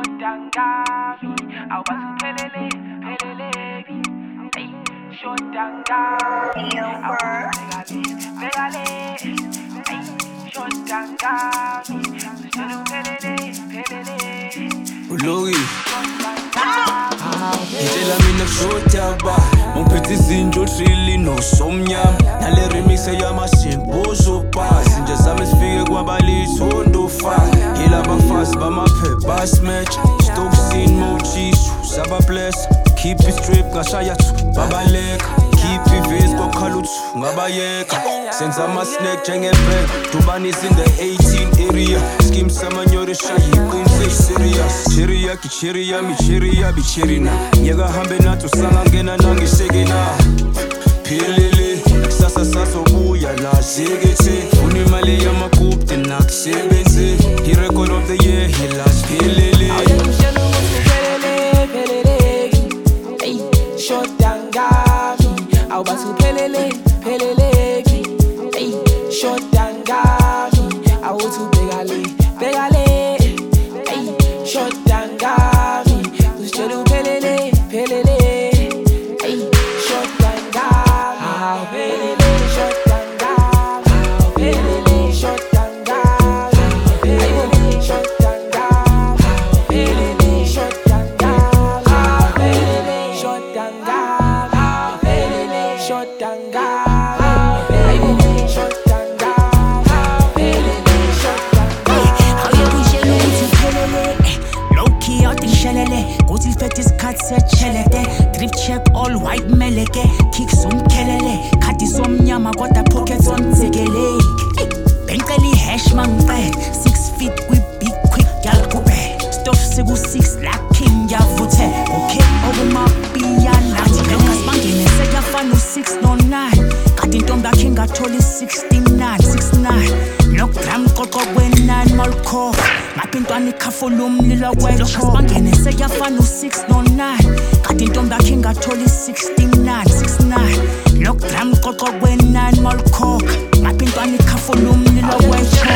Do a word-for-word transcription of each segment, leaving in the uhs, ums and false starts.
Shotangami, awasuphelele, phelele, hey, Shotangami, awasuphelele, hey, Shotangami, awasuphelele, phelele, Ulogi Ngitshela mina kushodaba Ungiphethe izinto thrilli nosomnyama Nale remix eyamasimbuzo bhazi Nje zami sifike kwabalithondo faka Yila bafazi bamaphepha basmatch Stoke scene mochisu sababless Keep it straight ngashaya thu babaleka Keep it vase kwakhala uthu ngabayeka Senza ama-snack njengebag Dubanis in the eighteen area Scheme samanyore shayi qinise serious Cherry yaki cherry yami cherry yabi cherry na Nyeka hambe nathi usangangena nangisheke na Philele kusasa sasobuya la shekethe Funa imali yamakupti nakusebenze He record of the year he last Philele Shotangami, awasuphelele, phelele, hey, Shotangami, awasuphelele, phelele, hey, Shotangami, usuphelele, phelele, hey, Shotangami, phelele, Shotangami, phelele, Shotangami, phelele, Shotangami, phelele, Shotangami, phelele, Drip check all white meleke Kicks on kelele Kati somnyama got the pockets on zegele Benkeli hash mangpe Six feet with big quick gal kube Stuff segu six like king ya vute Okay over my piano Benkas bangene sega fanu six no nine Kati ntomba king atoli sixty-nine six nine Lock gram koko nine molko Mapintwani kafulum lila wecho Bangene sega fanu six no nine Kati ntomba king atoli sixty-nine six nine Lock gram koko nine molko Mapintwani kafulum lila wecho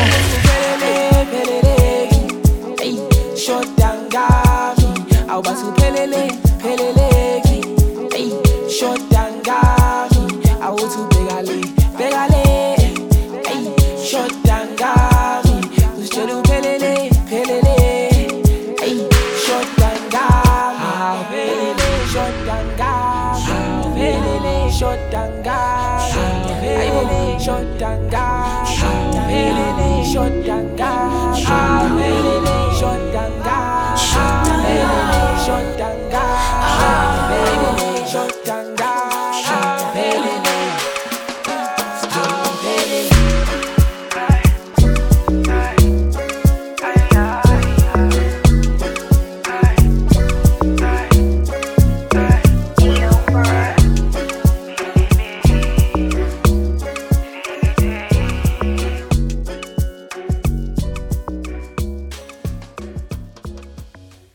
Shotangami, awasuphelele, phelele, hey, Shotangami, awasuphelele, phelele, hey, Shotangami, usuphelele, phelele, hey, Shotangami, phelele, Shotangami, phelele, Shotangami, phelele, Shotangami, phelele, Shotangami.